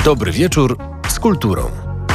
Dobry wieczór z kulturą.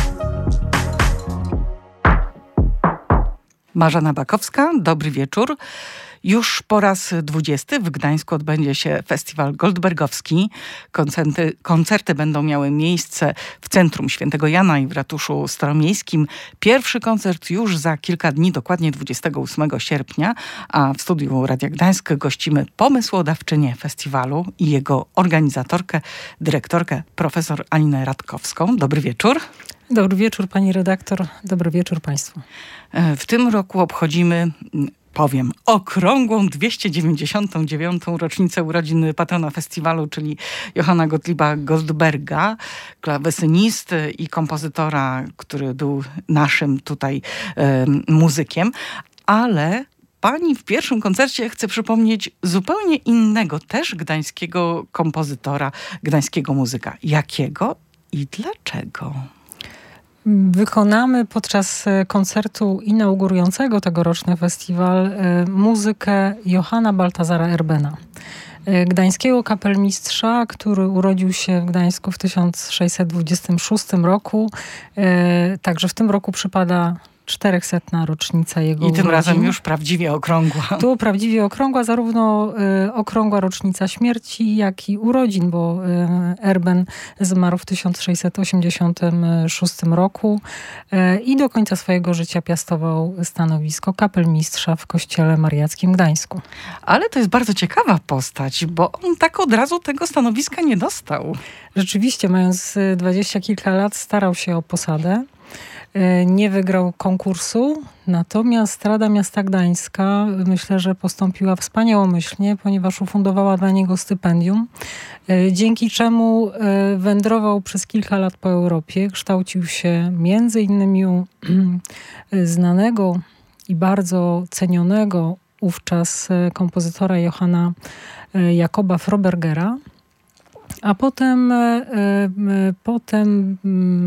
Marzena Bakowska, dobry wieczór. Już po raz 20 w Gdańsku odbędzie się festiwal goldbergowski. Koncerty będą miały miejsce w Centrum Świętego Jana i w Ratuszu Staromiejskim. Pierwszy koncert już za kilka dni, dokładnie 28 sierpnia, a w studiu Radia Gdańsk gościmy pomysłodawczynię festiwalu i jego organizatorkę, dyrektorkę profesor Alinę Radkowską. Dobry wieczór. Dobry wieczór pani redaktor, dobry wieczór państwu. W tym roku obchodzimy, okrągłą 299. rocznicę urodzin patrona festiwalu, czyli Johanna Gottlieba Goldberga, klawesynisty i kompozytora, który był naszym tutaj muzykiem, ale pani w pierwszym koncercie chce przypomnieć zupełnie innego, też gdańskiego kompozytora, gdańskiego muzyka. Jakiego i dlaczego? Wykonamy podczas koncertu inaugurującego tegoroczny festiwal muzykę Johanna Baltazara Erbena, gdańskiego kapelmistrza, który urodził się w Gdańsku w 1626 roku. Także w tym roku przypada 400. rocznica jego urodzin. I tym razem już prawdziwie okrągła. Tu prawdziwie okrągła, zarówno okrągła rocznica śmierci, jak i urodzin, bo Erben zmarł w 1686 roku i do końca swojego życia piastował stanowisko kapelmistrza w kościele mariackim w Gdańsku. Ale to jest bardzo ciekawa postać, bo on tak od razu tego stanowiska nie dostał. Rzeczywiście, mając 20 kilka lat, starał się o posadę. Nie wygrał konkursu, natomiast Rada Miasta Gdańska myślę, że postąpiła wspaniałomyślnie, ponieważ ufundowała dla niego stypendium, dzięki czemu wędrował przez kilka lat po Europie, kształcił się między innymi u znanego i bardzo cenionego wówczas kompozytora Johanna Jakoba Frobergera, a potem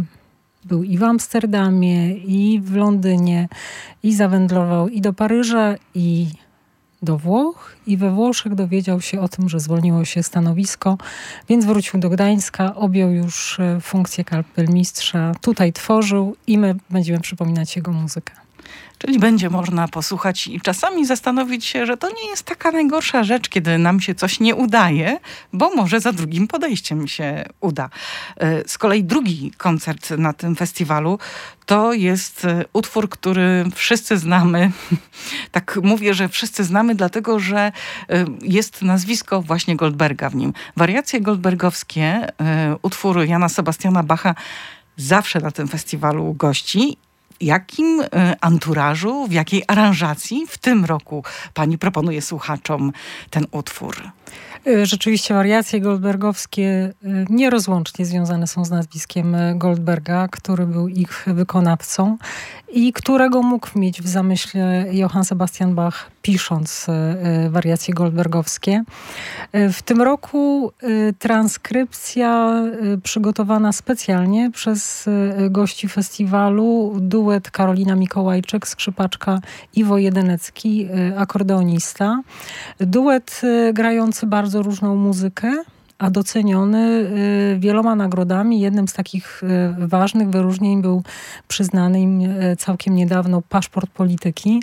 był i w Amsterdamie, i w Londynie, i zawędrował i do Paryża, i do Włoch. I we Włoszech dowiedział się o tym, że zwolniło się stanowisko, więc wrócił do Gdańska, objął już funkcję kapelmistrza, tutaj tworzył i my będziemy przypominać jego muzykę. Czyli będzie można posłuchać i czasami zastanowić się, że to nie jest taka najgorsza rzecz, kiedy nam się coś nie udaje, bo może za drugim podejściem się uda. Z kolei drugi koncert na tym festiwalu to jest utwór, który wszyscy znamy. Tak mówię, że wszyscy znamy, dlatego że jest nazwisko właśnie Goldberga w nim. Wariacje goldbergowskie, utwór Jana Sebastiana Bacha zawsze na tym festiwalu gości. W jakim anturażu, w jakiej aranżacji w tym roku pani proponuje słuchaczom ten utwór? Rzeczywiście wariacje goldbergowskie nierozłącznie związane są z nazwiskiem Goldberga, który był ich wykonawcą i którego mógł mieć w zamyśle Johann Sebastian Bach, pisząc wariacje goldbergowskie. W tym roku transkrypcja przygotowana specjalnie przez gości festiwalu, duet Karolina Mikołajczyk, skrzypaczka, Iwo Jedynecki, akordeonista. Duet grający bardzo różną muzykę, a doceniony wieloma nagrodami. Jednym z takich ważnych wyróżnień był przyznany im całkiem niedawno Paszport Polityki.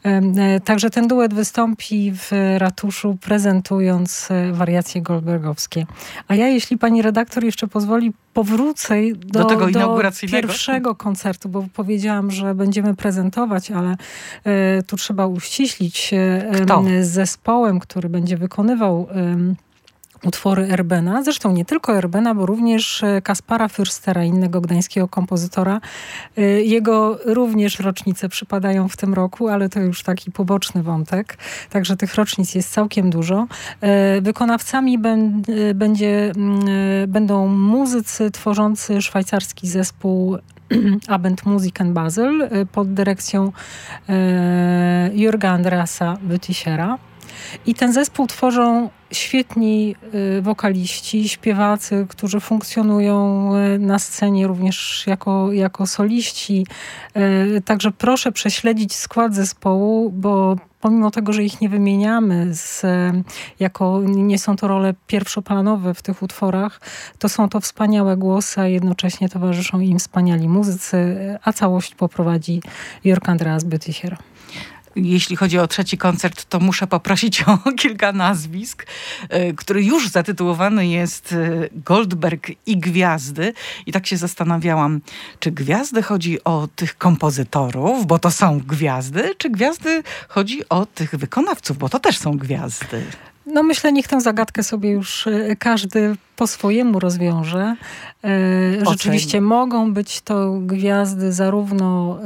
Także ten duet wystąpi w ratuszu, prezentując wariacje goldbergowskie. A ja, jeśli pani redaktor jeszcze pozwoli, powrócę do tego inauguracyjnego pierwszego koncertu, bo powiedziałam, że będziemy prezentować, ale tu trzeba uściślić z zespołem, który będzie wykonywał utwory Erbena. Zresztą nie tylko Erbena, bo również Kaspara Fürstera, innego gdańskiego kompozytora. Jego również rocznice przypadają w tym roku, ale to już taki poboczny wątek. Także tych rocznic jest całkiem dużo. Wykonawcami będą muzycy tworzący szwajcarski zespół Abend Musiken Basel pod dyrekcją Jürga Andreasa Bütichera. I ten zespół tworzą świetni wokaliści, śpiewacy, którzy funkcjonują na scenie również jako soliści. Także proszę prześledzić skład zespołu, bo pomimo tego, że ich nie wymieniamy nie są to role pierwszoplanowe w tych utworach, to są to wspaniałe głosy, a jednocześnie towarzyszą im wspaniali muzycy, a całość poprowadzi Jörg Andreas Bütticher. Jeśli chodzi o trzeci koncert, to muszę poprosić o kilka nazwisk, który już zatytułowany jest Goldberg i Gwiazdy. I tak się zastanawiałam, czy gwiazdy chodzi o tych kompozytorów, bo to są gwiazdy, czy gwiazdy chodzi o tych wykonawców, bo to też są gwiazdy. No myślę, niech tę zagadkę sobie już każdy po swojemu rozwiąże. Rzeczywiście mogą być to gwiazdy zarówno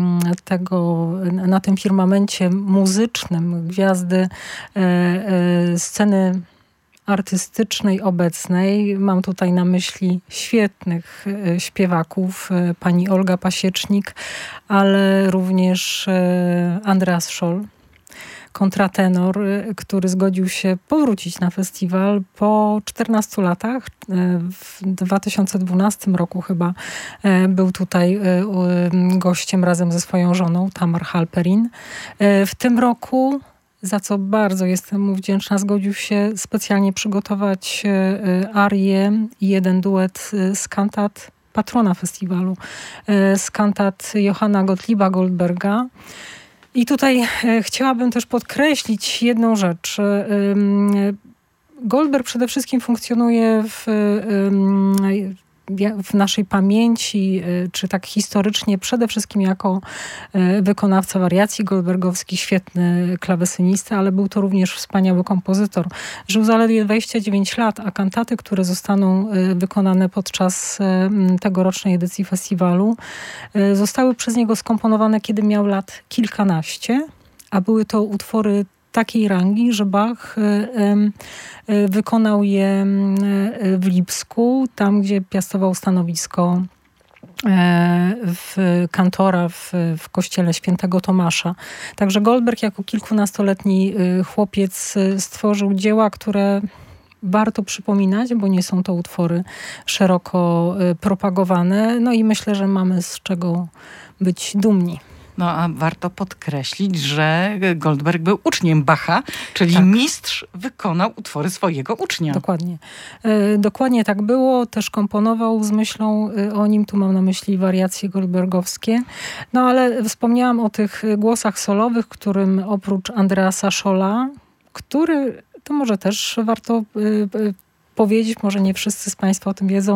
na tym firmamencie muzycznym, gwiazdy sceny artystycznej obecnej. Mam tutaj na myśli świetnych śpiewaków, pani Olga Pasiecznik, ale również Andreas Scholl, kontratenor, który zgodził się powrócić na festiwal po 14 latach. W 2012 roku chyba był tutaj gościem razem ze swoją żoną, Tamar Halperin. W tym roku, za co bardzo jestem mu wdzięczna, zgodził się specjalnie przygotować arię i jeden duet z kantat patrona festiwalu, z kantat Johanna Gottlieba Goldberga. I tutaj chciałabym też podkreślić jedną rzecz. Goldberg przede wszystkim funkcjonuje w naszej pamięci, czy tak historycznie, przede wszystkim jako wykonawca wariacji goldbergowskich, świetny klawesynista, ale był to również wspaniały kompozytor. Żył zaledwie 29 lat, a kantaty, które zostaną wykonane podczas tegorocznej edycji festiwalu, zostały przez niego skomponowane, kiedy miał lat kilkanaście, a były to utwory takiej rangi, że Bach wykonał je w Lipsku, tam gdzie piastował stanowisko kantora w kościele świętego Tomasza. Także Goldberg jako kilkunastoletni chłopiec stworzył dzieła, które warto przypominać, bo nie są to utwory szeroko propagowane. No i myślę, że mamy z czego być dumni. No a warto podkreślić, że Goldberg był uczniem Bacha, czyli tak. Mistrz wykonał utwory swojego ucznia. Dokładnie. Dokładnie tak było. Też komponował z myślą o nim. Tu mam na myśli wariacje goldbergowskie. No ale wspomniałam o tych głosach solowych, którym oprócz Andreasa Scholla, który, to może też warto powiedzieć, może nie wszyscy z Państwa o tym wiedzą,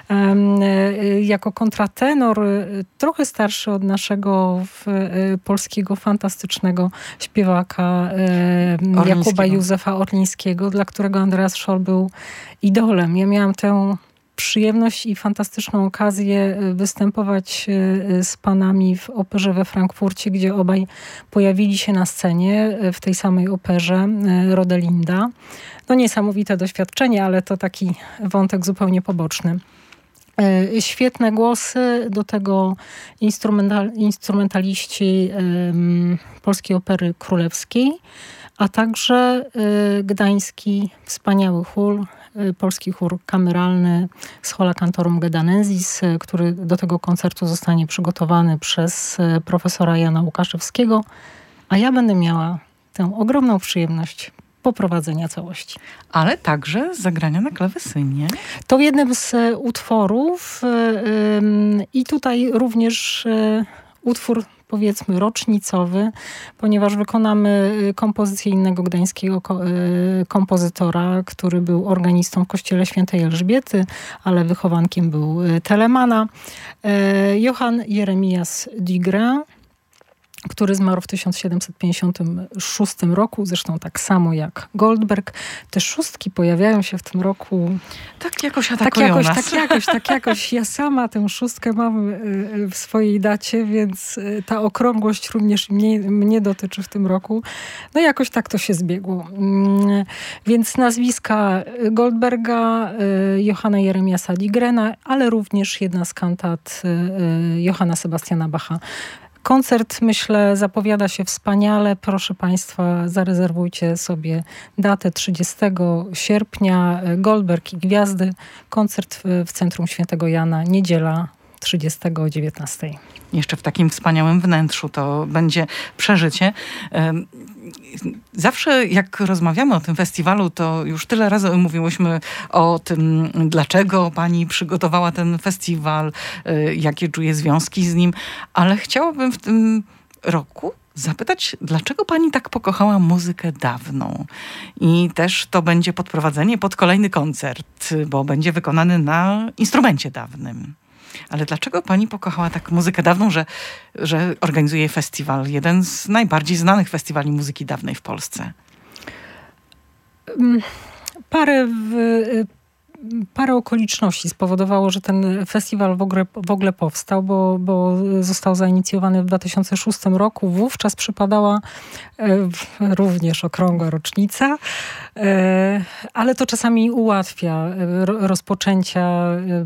jako kontratenor, trochę starszy od naszego polskiego fantastycznego śpiewaka Jakuba Józefa Orlińskiego, dla którego Andreas Scholl był idolem. Ja miałam tę przyjemność i fantastyczną okazję występować z panami w operze we Frankfurcie, gdzie obaj pojawili się na scenie w tej samej operze Rodelinda. No niesamowite doświadczenie, ale to taki wątek zupełnie poboczny. Świetne głosy, do tego instrumentaliści Polskiej Opery Królewskiej, a także gdański wspaniały chór, polski chór kameralny Schola Cantorum Gedanensis, który do tego koncertu zostanie przygotowany przez profesora Jana Łukaszewskiego, a ja będę miała tę ogromną przyjemność poprowadzenia całości. Ale także zagrania na klawesynie. To jednym z utworów i tutaj również utwór powiedzmy rocznicowy, ponieważ wykonamy kompozycję innego gdańskiego kompozytora, który był organistą w kościele świętej Elżbiety, ale wychowankiem był Telemana. Johann Jeremias Dugrand, który zmarł w 1756 roku, zresztą tak samo jak Goldberg. Te szóstki pojawiają się w tym roku. Tak jakoś atakują nas. Tak jakoś. Ja sama tę szóstkę mam w swojej dacie, więc ta okrągłość również mnie dotyczy w tym roku. No jakoś tak to się zbiegło. Więc nazwiska Goldberga, Johanna Jeremiasa Dugranda, ale również jedna z kantat Johanna Sebastiana Bacha. Koncert, myślę, zapowiada się wspaniale. Proszę Państwa, zarezerwujcie sobie datę 30 sierpnia. Goldberg i Gwiazdy. Koncert w Centrum Świętego Jana. Niedziela 30 o 19. Jeszcze w takim wspaniałym wnętrzu to będzie przeżycie. Zawsze jak rozmawiamy o tym festiwalu, to już tyle razy mówiłyśmy o tym, dlaczego pani przygotowała ten festiwal, jakie czuje związki z nim, ale chciałabym w tym roku zapytać, dlaczego pani tak pokochała muzykę dawną? I też to będzie podprowadzenie pod kolejny koncert, bo będzie wykonany na instrumencie dawnym. Ale dlaczego pani pokochała tak muzykę dawną, że organizuje festiwal? Jeden z najbardziej znanych festiwali muzyki dawnej w Polsce. Parę okoliczności spowodowało, że ten festiwal w ogóle powstał, bo został zainicjowany w 2006 roku. Wówczas przypadała również okrągła rocznica, ale to czasami ułatwia rozpoczęcia,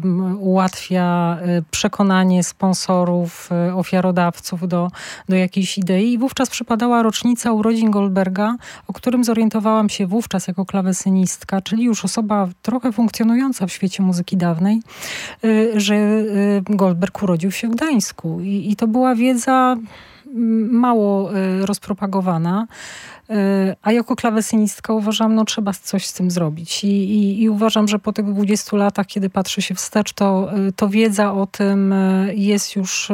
ułatwia przekonanie sponsorów, ofiarodawców do jakiejś idei. I wówczas przypadała rocznica urodzin Goldberga, o którym zorientowałam się wówczas jako klawesynistka, czyli już osoba trochę funkcjonująca w świecie muzyki dawnej, że Goldberg urodził się w Gdańsku. I to była wiedza mało rozpropagowana. A jako klawesynistka uważam, trzeba coś z tym zrobić. I uważam, że po tych 20 latach, kiedy patrzy się wstecz, to wiedza o tym jest już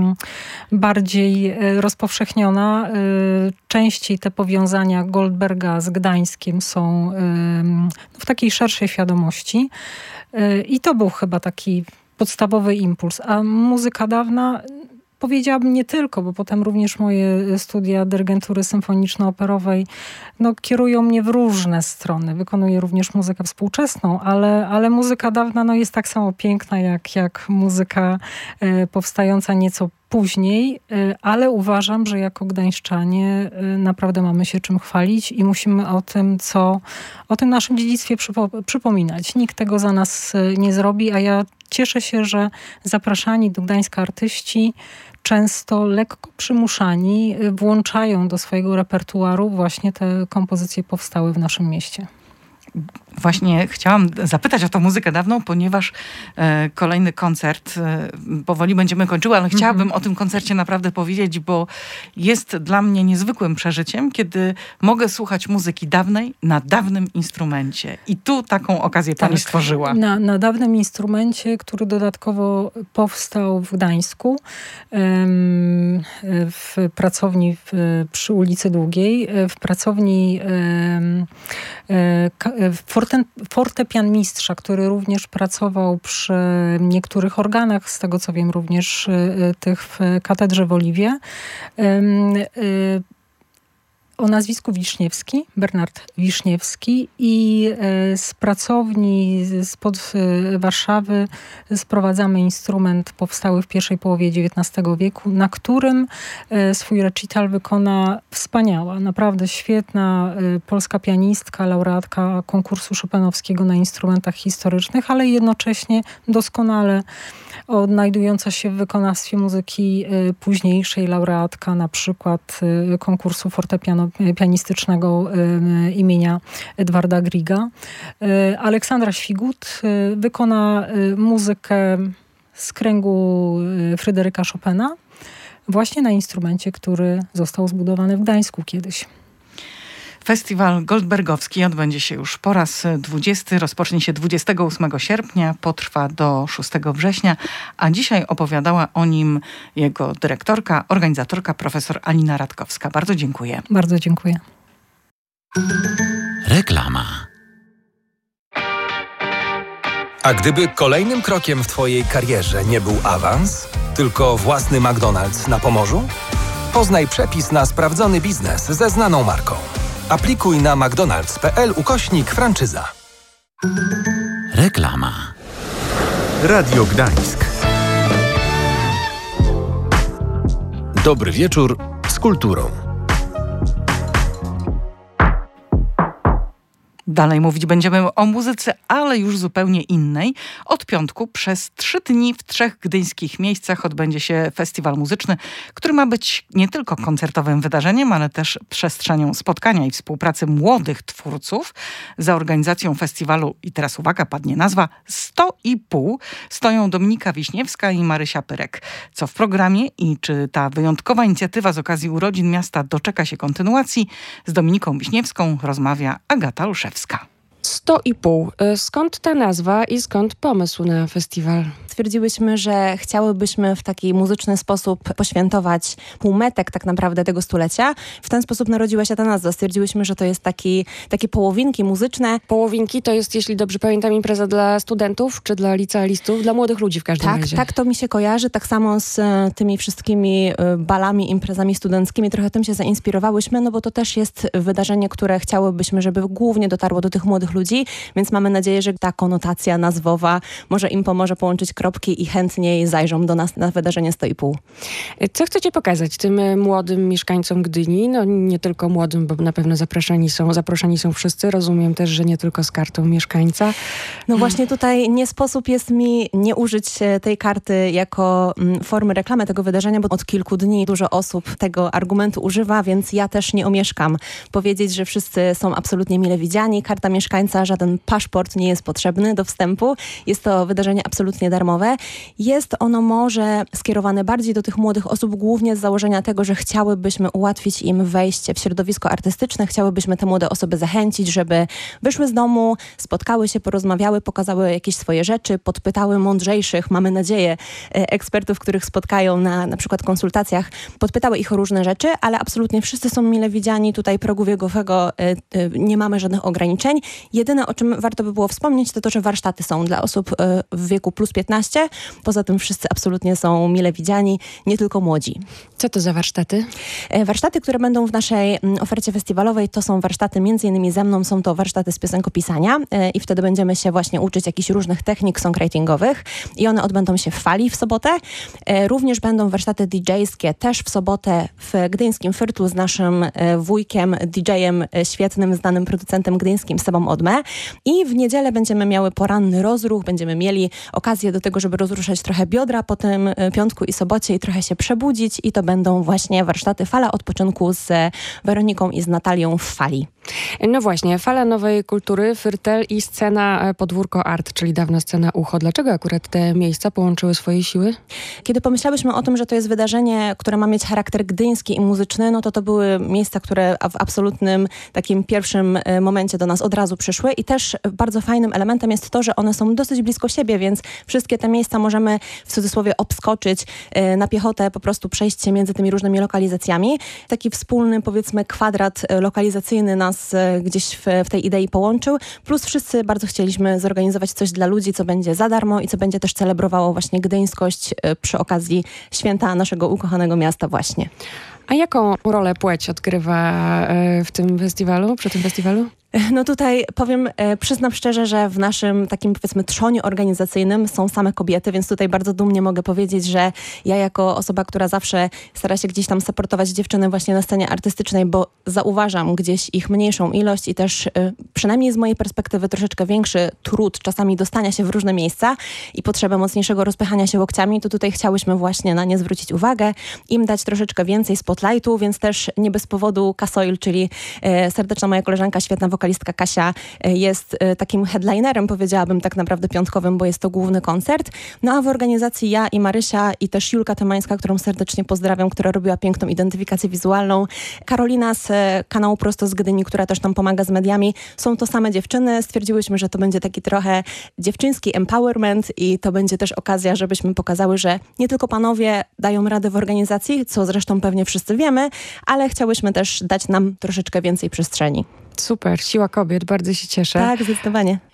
bardziej rozpowszechniona. Częściej te powiązania Goldberga z Gdańskiem są w takiej szerszej świadomości. I to był chyba taki podstawowy impuls. A muzyka dawna, powiedziałabym nie tylko, bo potem również moje studia dyrygentury symfoniczno-operowej kierują mnie w różne strony. Wykonuję również muzykę współczesną, ale muzyka dawna jest tak samo piękna jak muzyka powstająca nieco później, ale uważam, że jako gdańszczanie naprawdę mamy się czym chwalić i musimy o tym naszym dziedzictwie przypominać. Nikt tego za nas nie zrobi, a ja cieszę się, że zapraszani do Gdańska artyści często lekko przymuszani włączają do swojego repertuaru właśnie te kompozycje powstałe w naszym mieście. Właśnie chciałam zapytać o tą muzykę dawną, ponieważ kolejny koncert, powoli będziemy kończyły, ale chciałabym o tym koncercie naprawdę powiedzieć, bo jest dla mnie niezwykłym przeżyciem, kiedy mogę słuchać muzyki dawnej na dawnym instrumencie. I tu taką okazję pani stworzyła. Na dawnym instrumencie, który dodatkowo powstał w Gdańsku, w pracowni przy ulicy Długiej, w pracowni fortepianmistrza, który również pracował przy niektórych organach, z tego co wiem również tych w katedrze w Oliwie, o nazwisku Wiszniewski, Bernard Wiszniewski, i z pracowni spod Warszawy sprowadzamy instrument powstały w pierwszej połowie XIX wieku, na którym swój recital wykona wspaniała, naprawdę świetna polska pianistka, laureatka konkursu chopinowskiego na instrumentach historycznych, ale jednocześnie doskonale odnajdująca się w wykonawstwie muzyki późniejszej, laureatka na przykład konkursu pianistycznego imienia Edwarda Grieга. Aleksandra Świgut wykona muzykę z kręgu Fryderyka Chopina właśnie na instrumencie, który został zbudowany w Gdańsku kiedyś. Festiwal Goldbergowski odbędzie się już po raz 20. Rozpocznie się 28 sierpnia, potrwa do 6 września, a dzisiaj opowiadała o nim jego dyrektorka, organizatorka, profesor Alina Radkowska. Bardzo dziękuję. Bardzo dziękuję. Reklama. A gdyby kolejnym krokiem w twojej karierze nie był awans, tylko własny McDonald's na Pomorzu? Poznaj przepis na sprawdzony biznes ze znaną marką. Aplikuj na mcdonalds.pl/franczyza. Reklama. Radio Gdańsk. Dobry wieczór z kulturą. Dalej mówić będziemy o muzyce, ale już zupełnie innej. Od piątku przez 3 dni w 3 gdyńskich miejscach odbędzie się festiwal muzyczny, który ma być nie tylko koncertowym wydarzeniem, ale też przestrzenią spotkania i współpracy młodych twórców. Za organizacją festiwalu, i teraz uwaga, padnie nazwa 100,5, stoją Dominika Wiśniewska i Marysia Pyrek. Co w programie i czy ta wyjątkowa inicjatywa z okazji urodzin miasta doczeka się kontynuacji? Z Dominiką Wiśniewską rozmawia Agata Olszewska. 100,5. Skąd ta nazwa i skąd pomysł na festiwal? Stwierdziłyśmy, że chciałybyśmy w taki muzyczny sposób poświętować półmetek tak naprawdę tego stulecia. W ten sposób narodziła się ta nazwa. Stwierdziłyśmy, że to jest takie połowinki muzyczne. Połowinki to jest, jeśli dobrze pamiętam, impreza dla studentów czy dla licealistów, dla młodych ludzi w każdym razie. Tak, to mi się kojarzy. Tak samo z tymi wszystkimi balami, imprezami studenckimi. Trochę tym się zainspirowałyśmy, no bo to też jest wydarzenie, które chciałybyśmy, żeby głównie dotarło do tych młodych ludzi, więc mamy nadzieję, że ta konotacja nazwowa może im pomoże połączyć kropki i chętniej zajrzą do nas na wydarzenie 100,5. Co chcecie pokazać tym młodym mieszkańcom Gdyni? No nie tylko młodym, bo na pewno zaproszeni są wszyscy. Rozumiem też, że nie tylko z kartą mieszkańca. No właśnie tutaj nie sposób jest mi nie użyć tej karty jako formy reklamy tego wydarzenia, bo od kilku dni dużo osób tego argumentu używa, więc ja też nie omieszkam powiedzieć, że wszyscy są absolutnie mile widziani. Karta mieszkańca, żaden paszport nie jest potrzebny do wstępu. Jest to wydarzenie absolutnie darmowe. Jest ono może skierowane bardziej do tych młodych osób, głównie z założenia tego, że chciałybyśmy ułatwić im wejście w środowisko artystyczne. Chciałybyśmy te młode osoby zachęcić, żeby wyszły z domu, spotkały się, porozmawiały, pokazały jakieś swoje rzeczy, podpytały mądrzejszych, mamy nadzieję, ekspertów, których spotkają na przykład konsultacjach, podpytały ich o różne rzeczy, ale absolutnie wszyscy są mile widziani. Tutaj progu wiekowego nie mamy żadnych ograniczeń. Jedyne, o czym warto by było wspomnieć, to, że warsztaty są dla osób w wieku plus 15. Poza tym wszyscy absolutnie są mile widziani, nie tylko młodzi. Co to za warsztaty? Warsztaty, które będą w naszej ofercie festiwalowej, to są warsztaty między innymi ze mną, są to warsztaty z piosenkopisania i wtedy będziemy się właśnie uczyć jakichś różnych technik songwritingowych i one odbędą się w Fali w sobotę. Również będą warsztaty DJ-skie też w sobotę w gdyńskim Fyrtlu z naszym wujkiem, DJ-em świetnym, znanym producentem gdyńskim Sebą Odmę. I w niedzielę będziemy miały poranny rozruch, będziemy mieli okazję do tego, żeby rozruszać trochę biodra po tym piątku i sobocie i trochę się przebudzić i to będą właśnie warsztaty Fala Odpoczynku z Weroniką i z Natalią w Fali. No właśnie, Fala Nowej Kultury, Fyrtel i scena Podwórko Art, czyli dawna scena Ucho. Dlaczego akurat te miejsca połączyły swoje siły? Kiedy pomyślałyśmy o tym, że to jest wydarzenie, które ma mieć charakter gdyński i muzyczny, no to były miejsca, które w absolutnym takim pierwszym momencie do nas od razu przyszły i też bardzo fajnym elementem jest to, że one są dosyć blisko siebie, więc wszystkie te miejsca możemy w cudzysłowie obskoczyć na piechotę, po prostu przejść się między tymi różnymi lokalizacjami. Taki wspólny, powiedzmy, kwadrat lokalizacyjny nas gdzieś w tej idei połączył, plus wszyscy bardzo chcieliśmy zorganizować coś dla ludzi, co będzie za darmo i co będzie też celebrowało właśnie gdyńskość przy okazji święta naszego ukochanego miasta właśnie. A jaką rolę płeć odgrywa w tym festiwalu, przy tym festiwalu? No tutaj powiem, przyznam szczerze, że w naszym takim powiedzmy trzonie organizacyjnym są same kobiety, więc tutaj bardzo dumnie mogę powiedzieć, że ja jako osoba, która zawsze stara się gdzieś tam supportować dziewczyny właśnie na scenie artystycznej, bo zauważam gdzieś ich mniejszą ilość i też przynajmniej z mojej perspektywy troszeczkę większy trud czasami dostania się w różne miejsca i potrzebę mocniejszego rozpychania się łokciami, to tutaj chciałyśmy właśnie na nie zwrócić uwagę, im dać troszeczkę więcej spotlightu, więc też nie bez powodu Kasoil, czyli serdeczna moja koleżanka, świetna wokalistka Kasia jest takim headlinerem, powiedziałabym tak naprawdę piątkowym, bo jest to główny koncert. No a w organizacji ja i Marysia i też Julka Tymańska, którą serdecznie pozdrawiam, która robiła piękną identyfikację wizualną. Karolina z kanału Prosto z Gdyni, która też nam pomaga z mediami. Są to same dziewczyny. Stwierdziłyśmy, że to będzie taki trochę dziewczyński empowerment i to będzie też okazja, żebyśmy pokazały, że nie tylko panowie dają radę w organizacji, co zresztą pewnie wszyscy wiemy, ale chciałyśmy też dać nam troszeczkę więcej przestrzeni. Super, siła kobiet, bardzo się cieszę. Tak, zdecydowanie.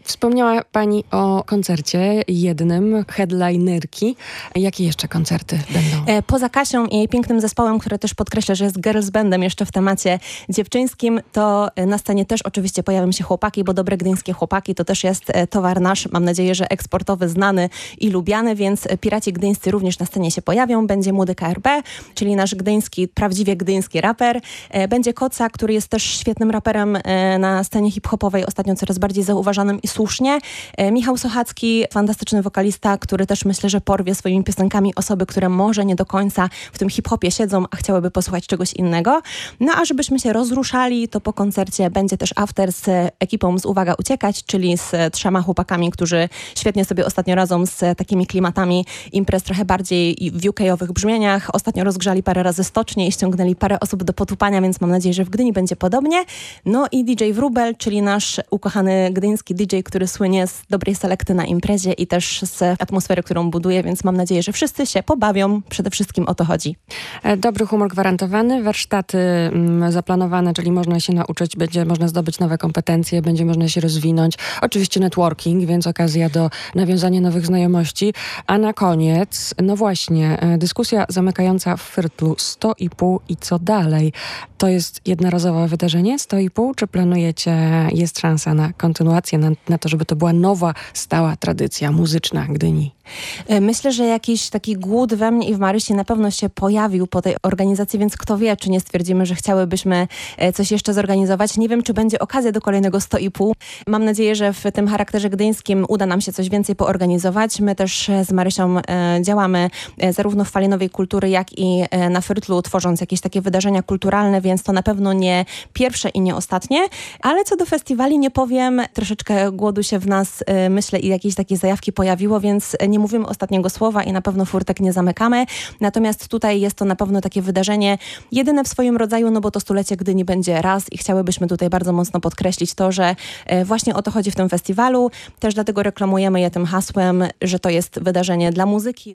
Wspomniała Pani o koncercie jednym, headlinerki. Jakie jeszcze koncerty będą? Poza Kasią i jej pięknym zespołem, które też podkreślę, że jest girls bandem jeszcze w temacie dziewczyńskim, to na scenie też oczywiście pojawią się chłopaki, bo dobre gdyńskie chłopaki to też jest towar nasz, mam nadzieję, że eksportowy, znany i lubiany, więc piraci gdyńscy również na scenie się pojawią. Będzie Młody KRB, czyli nasz gdyński, prawdziwie gdyński raper. Będzie Koca, który jest też świetnym raperem na scenie hip-hopowej, ostatnio coraz bardziej zauważanym i słusznie. Michał Sochacki, fantastyczny wokalista, który też myślę, że porwie swoimi piosenkami osoby, które może nie do końca w tym hip-hopie siedzą, a chciałyby posłuchać czegoś innego. No a żebyśmy się rozruszali, to po koncercie będzie też after z ekipą z Uwaga Uciekać, czyli z 3 chłopakami, którzy świetnie sobie ostatnio radzą z takimi klimatami imprez trochę bardziej w UK-owych brzmieniach. Ostatnio rozgrzali parę razy stocznie i ściągnęli parę osób do potupania, więc mam nadzieję, że w Gdyni będzie podobnie. No i DJ Wróbel, czyli nasz ukochany gdyński DJ, który słynie z dobrej selekty na imprezie i też z atmosfery, którą buduje, więc mam nadzieję, że wszyscy się pobawią. Przede wszystkim o to chodzi. Dobry humor gwarantowany, warsztaty zaplanowane, czyli można się nauczyć, będzie można zdobyć nowe kompetencje, będzie można się rozwinąć. Oczywiście networking, więc okazja do nawiązania nowych znajomości. A na koniec, no właśnie, dyskusja zamykająca w Fyrtlu 100,5 i co dalej? To jest jednorazowe wydarzenie 100,5, czy planujecie, jest szansa na kontynuację, na to, żeby to była nowa, stała tradycja muzyczna Gdyni? Myślę, że jakiś taki głód we mnie i w Marysi na pewno się pojawił po tej organizacji, więc kto wie, czy nie stwierdzimy, że chciałybyśmy coś jeszcze zorganizować. Nie wiem, czy będzie okazja do kolejnego 100,5. Mam nadzieję, że w tym charakterze gdyńskim uda nam się coś więcej poorganizować. My też z Marysią działamy zarówno w Fali Nowej Kultury, jak i na Fyrtlu, tworząc jakieś takie wydarzenia kulturalne, więc to na pewno nie pierwsze i nie ostatnie. Ale co do festiwali nie powiem, troszeczkę głodu się w nas, myślę, i jakieś takie zajawki pojawiło, więc nie mówimy ostatniego słowa i na pewno furtek nie zamykamy. Natomiast tutaj jest to na pewno takie wydarzenie jedyne w swoim rodzaju, no bo to 100-lecie Gdyni będzie raz i chciałybyśmy tutaj bardzo mocno podkreślić to, że właśnie o to chodzi w tym festiwalu. Też dlatego reklamujemy je tym hasłem, że to jest wydarzenie dla muzyki.